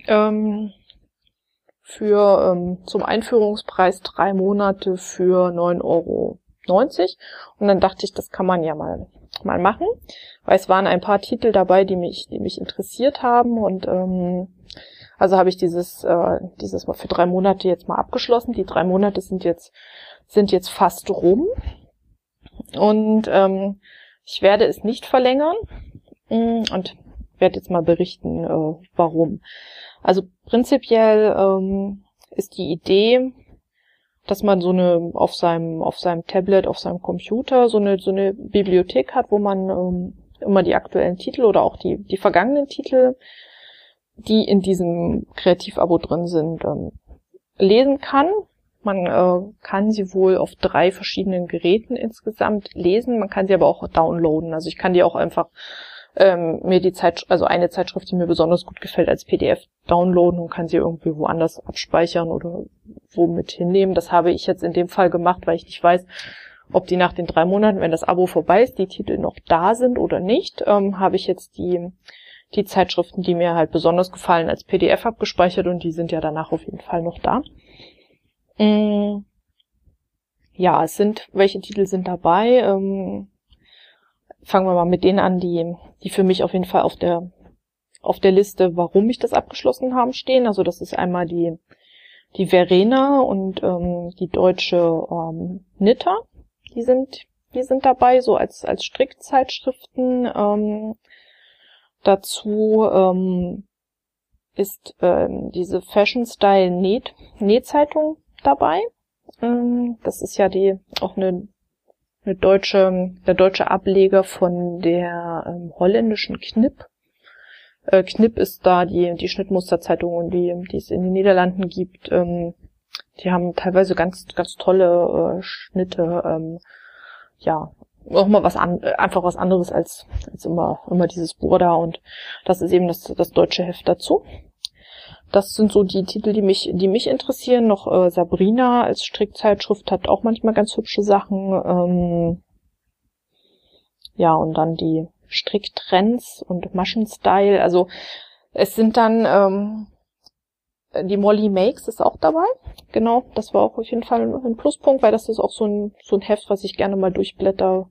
für zum Einführungspreis 3 Monate für 9,90 €. Und dann dachte ich, das kann man ja mal machen, weil es waren ein paar Titel dabei, die mich interessiert haben, und also habe ich dieses mal für 3 Monate jetzt mal abgeschlossen. Die 3 Monate sind jetzt fast rum, und ich werde es nicht verlängern und werde jetzt mal berichten, warum. Also prinzipiell ist die Idee, dass man auf seinem Tablet, auf seinem Computer so eine Bibliothek hat, wo man immer die aktuellen Titel oder auch die vergangenen Titel, die in diesem Kreativ-Abo drin sind, lesen kann. Man kann sie wohl auf 3 verschiedenen Geräten insgesamt lesen. Man kann sie aber auch downloaden. Also ich kann die auch einfach mir eine Zeitschrift, die mir besonders gut gefällt, als PDF downloaden und kann sie irgendwie woanders abspeichern oder womit hinnehmen. Das habe ich jetzt in dem Fall gemacht, weil ich nicht weiß, ob die nach den 3 Monaten, wenn das Abo vorbei ist, die Titel noch da sind oder nicht. Habe ich jetzt die Zeitschriften, die mir halt besonders gefallen, als PDF abgespeichert, und die sind ja danach auf jeden Fall noch da. Ja, welche Titel sind dabei? Fangen wir mal mit denen an, die für mich auf jeden Fall auf der Liste, warum ich das abgeschlossen habe, stehen. Also das ist einmal die Verena und die deutsche Nitter. Die sind dabei, so als Strickzeitschriften. Dazu ist diese Fashion Style Nähzeitung dabei. Das ist ja der deutsche Ableger von der holländischen Knip. Knip ist da die Schnittmusterzeitung, die es in den Niederlanden gibt. Die haben teilweise ganz, ganz tolle Schnitte. Ja, auch mal einfach was anderes als immer dieses Burda, und das ist eben das deutsche Heft dazu. Das sind so die Titel, die mich interessieren. Noch Sabrina als Strickzeitschrift hat auch manchmal ganz hübsche Sachen. Ja, und dann die Stricktrends und Maschenstyle. Also es sind dann die Molly Makes ist auch dabei. Genau, das war auch auf jeden Fall ein Pluspunkt, weil das ist auch so ein Heft, was ich gerne mal durchblätter,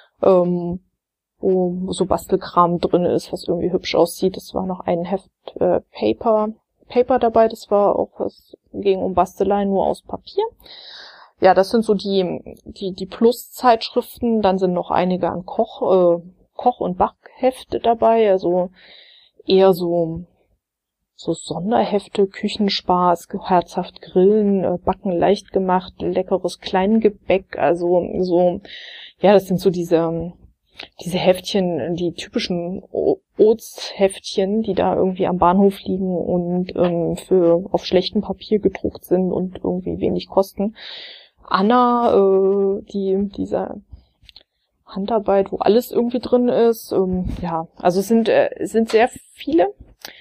wo so Bastelkram drin ist, was irgendwie hübsch aussieht. Es war noch ein Heft Paper dabei, das war auch, was ging um Basteleien nur aus Papier. Ja, das sind so die Plus-Zeitschriften. Dann sind noch einige an Koch- und Backhefte dabei, also eher so Sonderhefte, Küchenspaß, herzhaft grillen, backen leicht gemacht, leckeres Kleingebäck, also so, ja, das sind so diese Heftchen, die typischen Oats-Heftchen, die da irgendwie am Bahnhof liegen und auf schlechtem Papier gedruckt sind und irgendwie wenig kosten. Anna, dieser Handarbeit, wo alles irgendwie drin ist, ja, also es sind sehr viele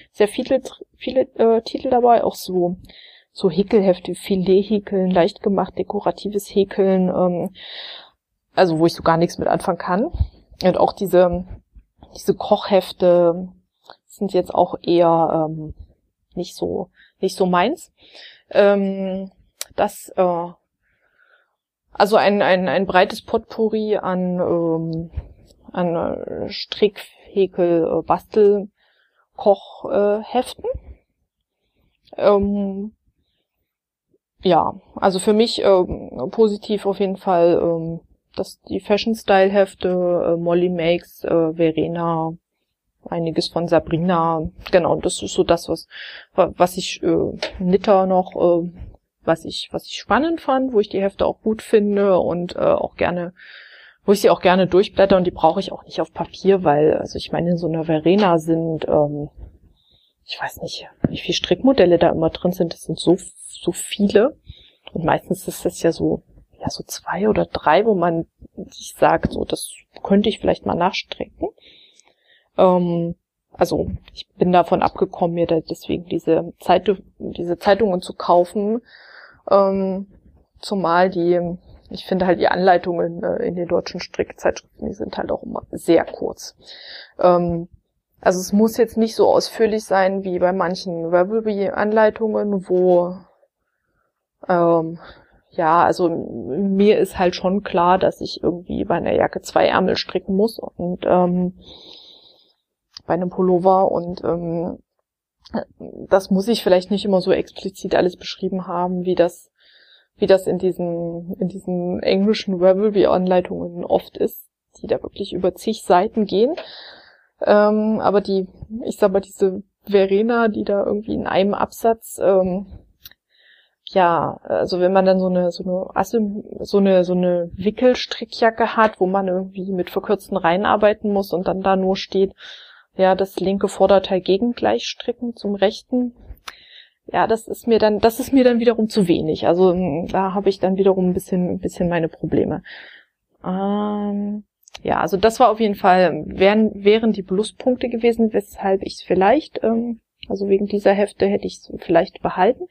Titel dabei, auch so Häkelhefte, Filet-Häkeln, leicht gemacht, dekoratives Häkeln, also wo ich so gar nichts mit anfangen kann. Und auch diese Kochhefte sind jetzt auch eher nicht so meins. Das Also ein breites Potpourri an Strick, Häkel, Bastel, Kochheften. Ja, also für mich positiv auf jeden Fall, dass die Fashion-Style-Hefte, Molly Makes, Verena, einiges von Sabrina, genau, das ist so das, was ich Knitter noch, was ich spannend fand, wo ich die Hefte auch gut finde und auch gerne, wo ich sie auch gerne durchblätter, und die brauche ich auch nicht auf Papier, weil, also ich meine, in so einer Verena sind, ich weiß nicht, wie viele Strickmodelle da immer drin sind, das sind so viele, und meistens ist das ja so 2 oder 3, wo man sich sagt, so, das könnte ich vielleicht mal nachstricken. Also ich bin davon abgekommen, mir da deswegen diese Zeitungen zu kaufen, zumal ich finde halt die Anleitungen in den deutschen Strickzeitschriften, die sind halt auch immer sehr kurz. Also es muss jetzt nicht so ausführlich sein wie bei manchen Ravelry-Anleitungen, wo also mir ist halt schon klar, dass ich irgendwie bei einer Jacke 2 Ärmel stricken muss und bei einem Pullover, und das muss ich vielleicht nicht immer so explizit alles beschrieben haben, wie das in diesen englischen Ravelry-Anleitungen oft ist, die da wirklich über zig Seiten gehen. Aber diese Verena, die da irgendwie in einem Absatz, also wenn man dann so eine Wickelstrickjacke hat, wo man irgendwie mit verkürzten Reihen arbeiten muss und dann da nur steht, ja, das linke Vorderteil gegengleich stricken zum rechten. Ja, das ist mir dann wiederum zu wenig. Also da habe ich dann wiederum ein bisschen meine Probleme. Also das war auf jeden Fall, wären die Pluspunkte gewesen, weshalb ich es vielleicht, also wegen dieser Hefte hätte ich es vielleicht behalten.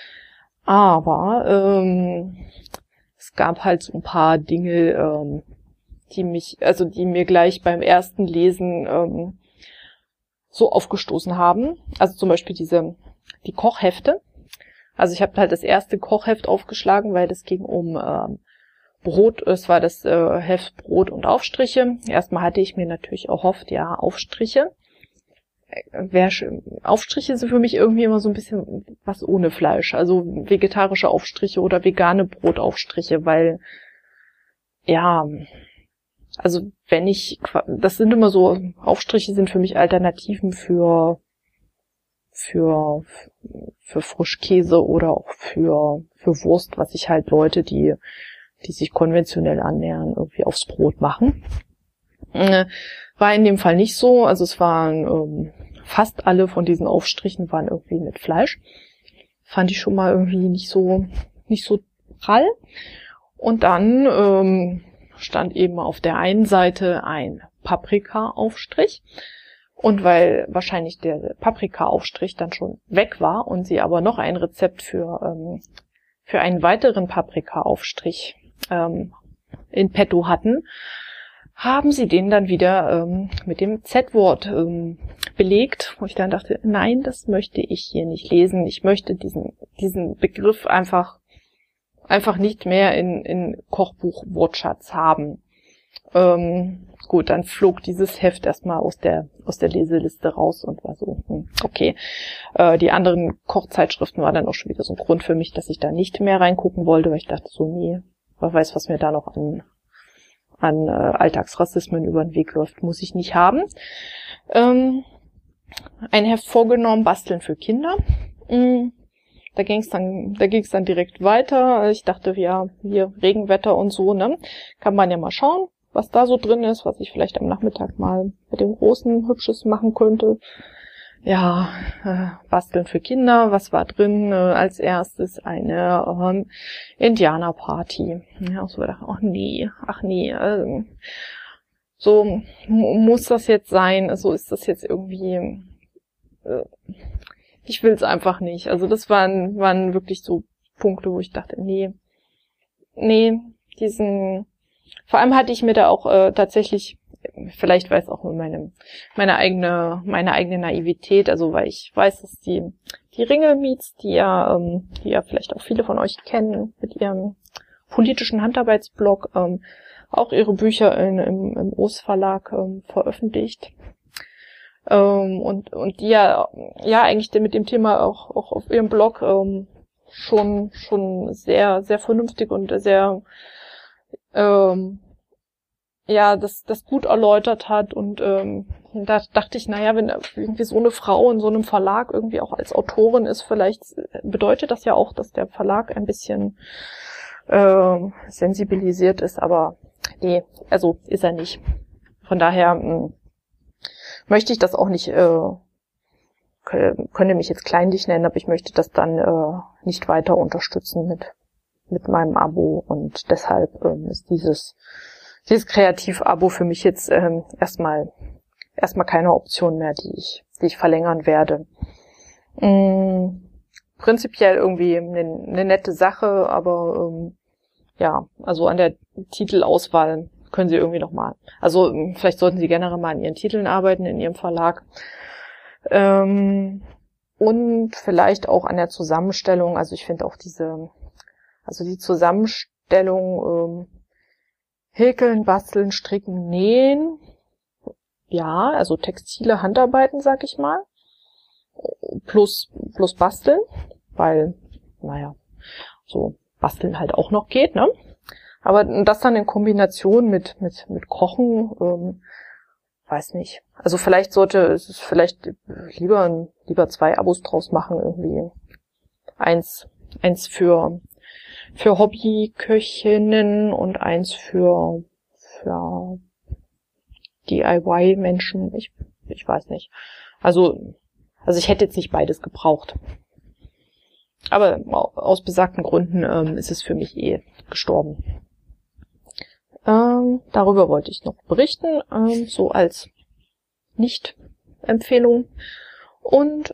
Aber es gab halt so ein paar Dinge, die mir gleich beim ersten Lesen so aufgestoßen haben. Also zum Beispiel die Kochhefte. Also ich habe halt das erste Kochheft aufgeschlagen, weil das ging um Brot. Es war das Heft Brot und Aufstriche. Erstmal hatte ich mir natürlich erhofft, ja, Aufstriche. Aufstriche sind für mich irgendwie immer so ein bisschen was ohne Fleisch. Also vegetarische Aufstriche oder vegane Brotaufstriche, weil, ja, also das sind immer so, Aufstriche sind für mich Alternativen für Frischkäse oder auch für Wurst, was sich halt Leute, die sich konventionell annähern, irgendwie aufs Brot machen. War in dem Fall nicht so, also es waren fast alle von diesen Aufstrichen waren irgendwie mit Fleisch. Fand ich schon mal irgendwie nicht so prall. Und dann stand eben auf der einen Seite ein Paprika-Aufstrich. Und weil wahrscheinlich der Paprika-Aufstrich dann schon weg war und sie aber noch ein Rezept für einen weiteren Paprika-Aufstrich in petto hatten, haben sie den dann wieder mit dem Z-Wort belegt, wo ich dann dachte, nein, das möchte ich hier nicht lesen. Ich möchte diesen Begriff einfach nicht mehr in Kochbuch-Wortschatz haben. Gut, dann flog dieses Heft erstmal aus der Leseliste raus und war so, okay. Die anderen Kochzeitschriften waren dann auch schon wieder so ein Grund für mich, dass ich da nicht mehr reingucken wollte, weil ich dachte so, nee, wer weiß, was mir da noch an Alltagsrassismen über den Weg läuft, muss ich nicht haben. Ein Heft vorgenommen, Basteln für Kinder. Da ging's dann direkt weiter. Ich dachte, ja, hier Regenwetter und so, ne? Kann man ja mal schauen, was da so drin ist, was ich vielleicht am Nachmittag mal mit dem Großen Hübsches machen könnte. Ja, Basteln für Kinder, was war drin? Als erstes eine Indianerparty. Ja, so dachte, ach nee, so muss das jetzt sein, so ist das jetzt irgendwie, ich will's einfach nicht. Also das waren wirklich so Punkte, wo ich dachte, nee, vor allem hatte ich mir da auch tatsächlich, vielleicht weiß auch nur meine eigene Naivität, also weil ich weiß, dass die Ringelmiets, die ja vielleicht auch viele von euch kennen, mit ihrem politischen Handarbeitsblog auch ihre Bücher im O's Verlag veröffentlicht. Und die ja eigentlich mit dem Thema auch auf ihrem Blog schon sehr, sehr vernünftig und sehr das gut erläutert hat. Und da dachte ich, naja, wenn irgendwie so eine Frau in so einem Verlag irgendwie auch als Autorin ist, vielleicht bedeutet das ja auch, dass der Verlag ein bisschen sensibilisiert ist, aber nee, also ist er nicht. Von daher möchte ich das auch nicht, könnte mich jetzt kleinlich nennen, aber ich möchte das dann nicht weiter unterstützen mit meinem Abo, und deshalb ist dieses Kreativ-Abo für mich jetzt erstmal keine Option mehr, die ich verlängern werde. Prinzipiell irgendwie eine nette Sache, aber also an der Titelauswahl können Sie irgendwie nochmal, also vielleicht sollten Sie generell mal an Ihren Titeln arbeiten in Ihrem Verlag. Und vielleicht auch an der Zusammenstellung, also ich finde auch die Zusammenstellung Häkeln, Basteln, Stricken, Nähen, ja, also textile Handarbeiten, sag ich mal, plus Basteln, weil, so Basteln halt auch noch geht, ne? Aber das dann in Kombination mit Kochen, weiß nicht. Also vielleicht sollte es lieber 2 Abos draus machen, irgendwie eins für Hobbyköchinnen und eins für DIY-Menschen. Ich weiß nicht. Also ich hätte jetzt nicht beides gebraucht. Aber aus besagten Gründen ist es für mich gestorben. Darüber wollte ich noch berichten, so als Nicht-Empfehlung. Und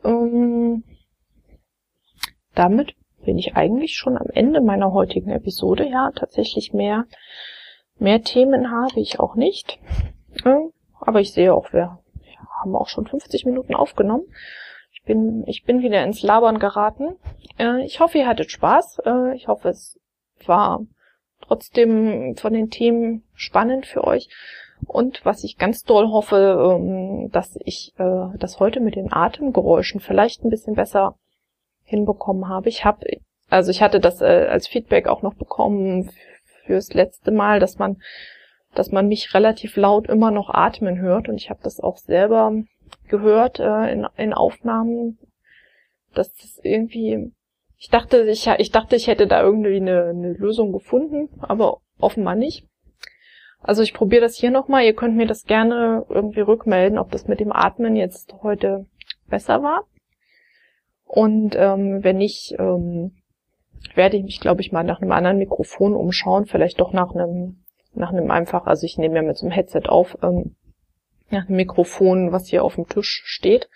damit bin ich eigentlich schon am Ende meiner heutigen Episode. Ja, tatsächlich mehr Themen habe ich auch nicht. Aber ich sehe auch, wir haben auch schon 50 Minuten aufgenommen. Ich bin wieder ins Labern geraten. Ich hoffe, ihr hattet Spaß. Ich hoffe, es war trotzdem von den Themen spannend für euch. Und was ich ganz doll hoffe, dass ich das heute mit den Atemgeräuschen vielleicht ein bisschen besser hinbekommen habe. Ich hatte das als Feedback auch noch bekommen fürs letzte Mal, dass man mich relativ laut immer noch atmen hört, und ich habe das auch selber gehört in Aufnahmen, dass das irgendwie, ich dachte, ich hätte da irgendwie eine Lösung gefunden, aber offenbar nicht. Also ich probiere das hier nochmal. Ihr könnt mir das gerne irgendwie rückmelden, ob das mit dem Atmen jetzt heute besser war. Und wenn nicht, werde ich mich, glaube ich, mal nach einem anderen Mikrofon umschauen, vielleicht doch nach einem einfach, also ich nehme ja mit so einem Headset auf, nach einem Mikrofon, was hier auf dem Tisch steht.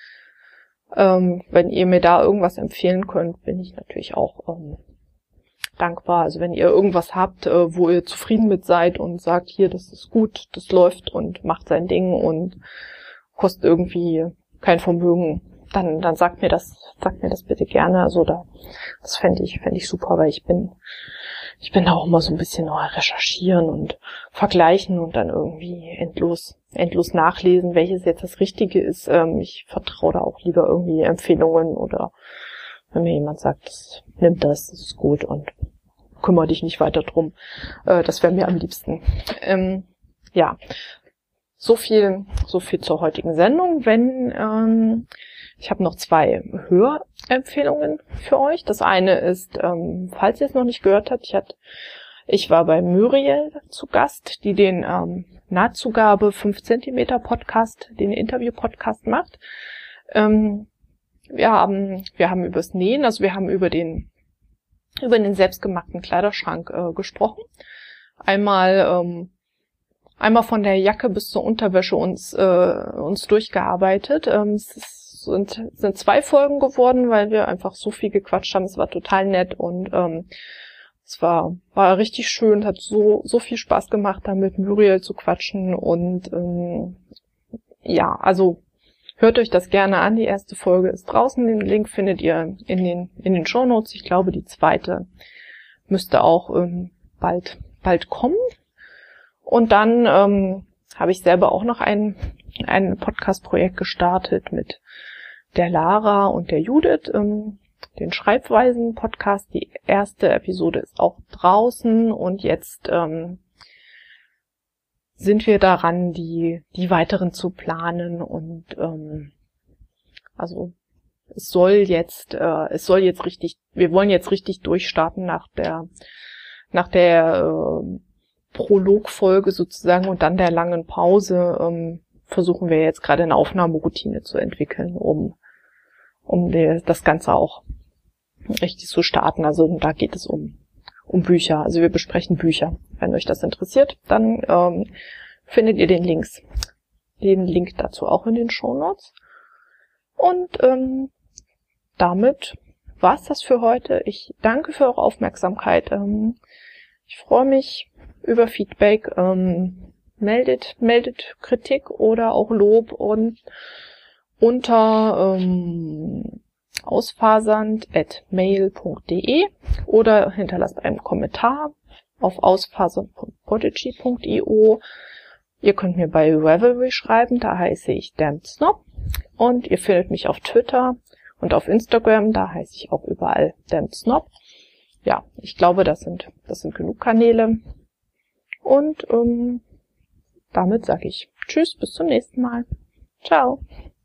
Wenn ihr mir da irgendwas empfehlen könnt, bin ich natürlich auch dankbar. Also wenn ihr irgendwas habt, wo ihr zufrieden mit seid und sagt, hier, das ist gut, das läuft und macht sein Ding und kostet irgendwie kein Vermögen, dann sagt mir das bitte gerne. Also das fände ich super, weil ich bin da auch immer so ein bisschen recherchieren und vergleichen und dann irgendwie endlos nachlesen, welches jetzt das Richtige ist. Ich vertraue da auch lieber irgendwie Empfehlungen, oder wenn mir jemand sagt, nimm das ist gut und kümmere dich nicht weiter drum. Das wäre mir am liebsten. Ja, so viel zur heutigen Sendung. Ich habe noch 2 Hörempfehlungen für euch. Das eine ist, falls ihr es noch nicht gehört habt, ich war bei Muriel zu Gast, die den Nahtzugabe 5 cm Podcast, den Interview-Podcast macht. Wir haben übers Nähen, also wir haben über den selbstgemachten Kleiderschrank gesprochen. Einmal von der Jacke bis zur Unterwäsche uns durchgearbeitet. Es sind 2 Folgen geworden, weil wir einfach so viel gequatscht haben. Es war total nett und es war richtig schön, hat so viel Spaß gemacht, da mit Muriel zu quatschen. Und also hört euch das gerne an. Die erste Folge ist draußen. Den Link findet ihr in den Shownotes. Ich glaube, die zweite müsste auch bald kommen. Und dann habe ich selber auch noch ein Podcast-Projekt gestartet mit der Lara und der Judith, den Schreibweisen-Podcast. Die erste Episode ist auch draußen und jetzt sind wir daran, die weiteren zu planen und also es soll jetzt richtig, wir wollen jetzt richtig durchstarten nach der Prologfolge sozusagen und dann der langen Pause versuchen wir jetzt gerade eine Aufnahmeroutine zu entwickeln, um das Ganze auch richtig zu starten. Also da geht es um Bücher. Also wir besprechen Bücher. Wenn euch das interessiert, dann findet ihr den Link dazu auch in den Shownotes. Und damit war's das für heute. Ich danke für eure Aufmerksamkeit. Ich freue mich über Feedback. Meldet Kritik oder auch Lob und unter ausfasernd@mail.de oder hinterlasst einen Kommentar auf ausfasernd.podigy.io. Ihr könnt mir bei Ravelry schreiben, da heiße ich dampedsnob und ihr findet mich auf Twitter und auf Instagram, da heiße ich auch überall dampedsnob. Ja, ich glaube, das sind genug Kanäle und damit sage ich Tschüss, bis zum nächsten Mal. Ciao.